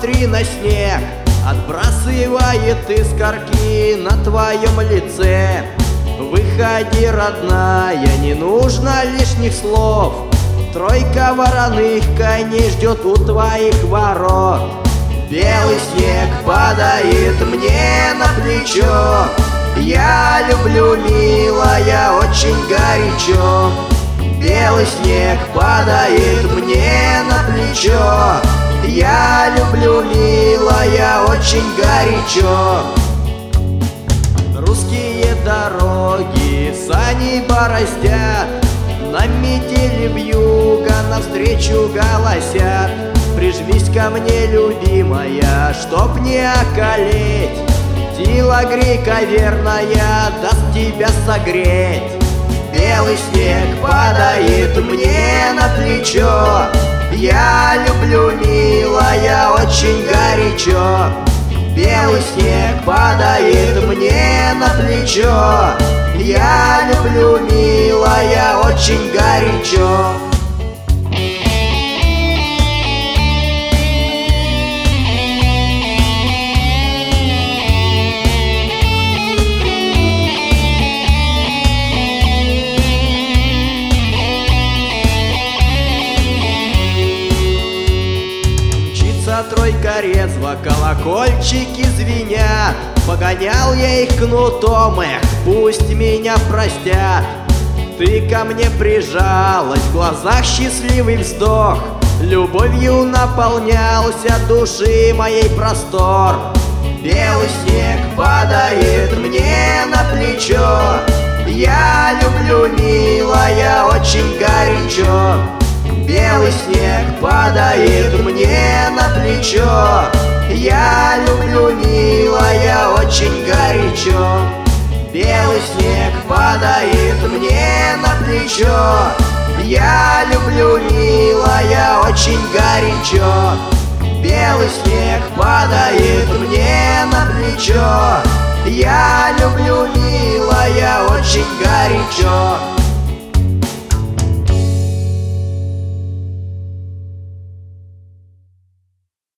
посмотри на снег, отбрасывает искорки на твоем лице. Выходи, родная, не нужно лишних слов. Тройка вороных коней ждет у твоих ворот. Белый снег падает мне на плечо. Я люблю, милая, очень горячо. Белый снег падает мне на плечо. Я люблю, милая, очень горячо. Русские дороги сани бороздят, на метели вьюга навстречу голосят. Прижмись ко мне, любимая, чтоб не околеть. Телогрейка верная даст тебя согреть. Белый снег падает мне на плечо. Я люблю, милая, очень горячо. Белый снег падает мне на плечо. Я люблю, милая, очень горячо. Тройка резво, колокольчики звенят. Погонял я их кнутом, эх, пусть меня простят. Ты ко мне прижалась, в глазах счастливый вздох. Любовью наполнялся души моей простор. Белый снег падает мне на плечо. Я люблю, милая, очень горячо. Белый снег падает мне на плечо. Я люблю, милая, очень горячо. Белый снег падает мне на плечо. Я люблю, милая, очень горячо. Белый снег падает мне на плечо. Я люблю, милая, очень горячо.